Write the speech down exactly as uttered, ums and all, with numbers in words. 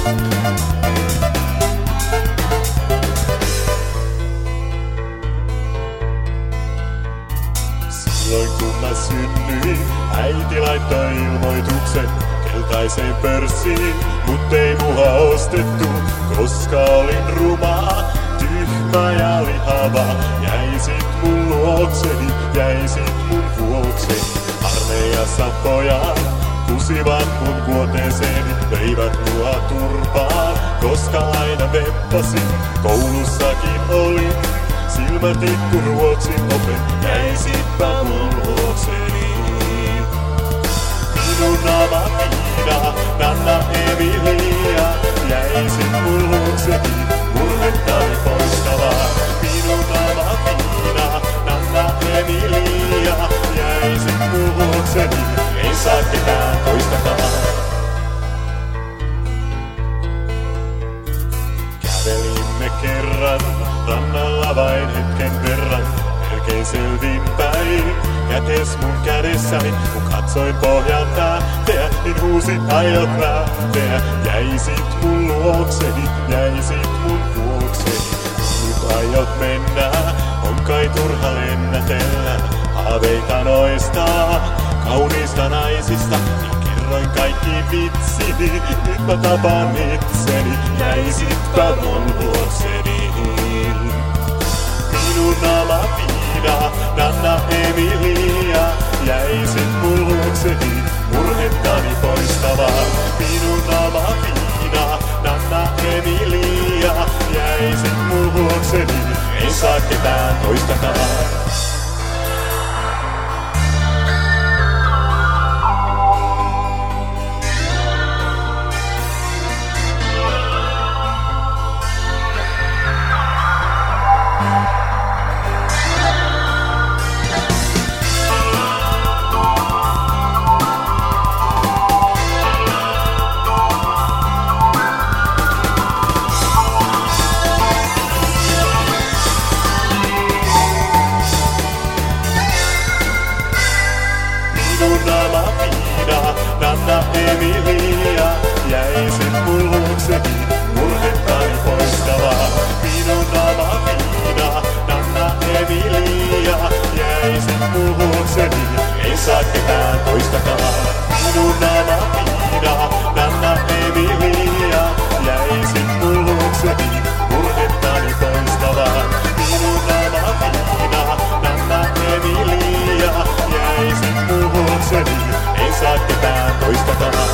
Silloin kun mä synnyin, äiti laittoi ilmoituksen keltaiseen pörssiin, mut ei mua ostettu, koska olin ruma, tyhmä ja lihava. Jäisit mun luokseni, jäisit mun vuokseni. Armeijassa pojat kusivat mun vuoteeseeni, veivät mua turpaan, koska aina vemppasin. Koulussakin olin silmätikku ruotsin opet, jäisitpä mun luokseni. Minun Amatiina, Nanna Emilia, jäisit mun luokseni, murhettani poistavaa. Minun Amatiina, Nanna Emilia, jäisit mun luokseni, ei saa ketään toistakaan. Kävelimme kerran rannalla vain hetken verran, melkein selvinpäin. Kätes mun kädessäni, kun katsoin pohjalta, teä, niin huusin aiot lähteä. Jäisit mun luokseni, jäisit mun vuokseni. Nyt aiot mennä, on kai turha lennätellä. Haaveita noista kauniista naisista, niin kerroin kaikki vitsini. Nyt mä tapan itseni, jäisitpä mun luokseni. Minun Amatiina, Nanna Emilia, jäisit mun luokseni, murhettani poistavaa. Minun Amatiina, Nanna Emilia, jäisit mun luokseni, ei saa ketään toistakaan. Minun Amatiina, Nanna Emilia, jäisit mun luokseni, murhettani poistavaa. Minun Amatiina, Nanna Emilia, jäisit mun luokseni, ei saa ketään toistakaan. Minun Amatiina, Nanna Emilia, jäisit mun luokseni, murhettani poistavaa. Minun Amatiina, Nanna Emilia, jäisit mun luokseni, ei saa ketään toistakaan.